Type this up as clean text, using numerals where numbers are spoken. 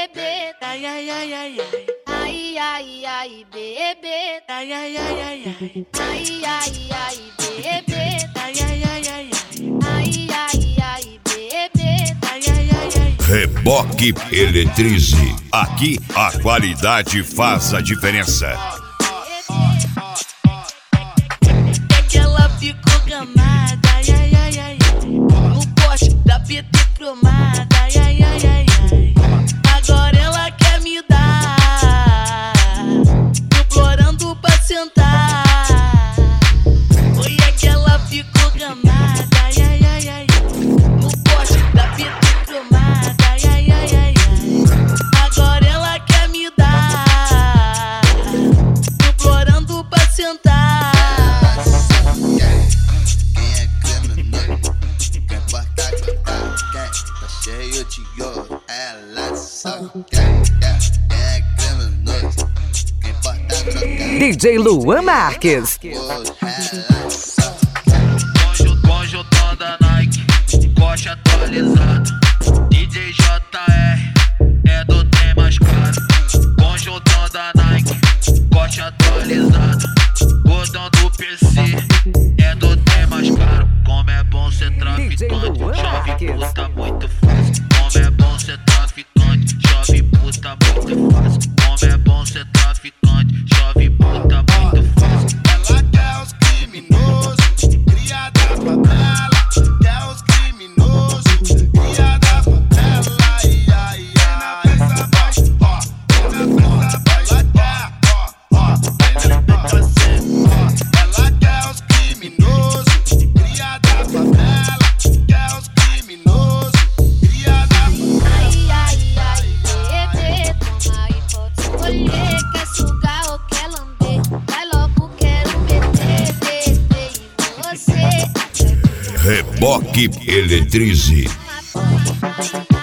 bebê, ai ai ai ai ai, ai ai ai bebê, ai ai ai ai ai, ai ai ai bebê, ai ai ai ai ai, ai ai ai bebê, ai ai ai ai. Reboque Eletrize. Aqui a qualidade faz a diferença. É que ela ficou gamada, ai ai ai ai, no poste da PT cromada, ai ai ai ai ai. Agora ela quer me dar, implorando pra sentar. Oi, é que ela ficou gamada, ai ai ai ai, no poste da PT cromada, ai ai ai ai ai. Agora ela quer me dar, implorando pra sentar. Cheio de ouro, ela só quer criminoso. Quem importa trocar DJ Luan Marques. ela só Conjuntão da Nike, corte atualizado. DJ JR é do trem mais caro. Conjuntão da Nike, corte atualizado. Botão do PC é do trem mais caro. Como é bom ser traficante, chove puta muito fácil. Como é bom ser traficante, chove puta muito fácil. Como é bom ser traficante, chove puta muito fácil. ela quer os criminosos, cria da favela. Quer os criminosos, cria da favela. Ai, ai, ai. Ela quer, ela quer os criminosos, cria da favela. Quer os criminosos, cria da favela. Ai, ai, ai, bebê, toma e pode escolher. Quer sugar ou quer lamber? Vai logo, quero meter, bebê, em você. Reboque Eletrize. Maconha.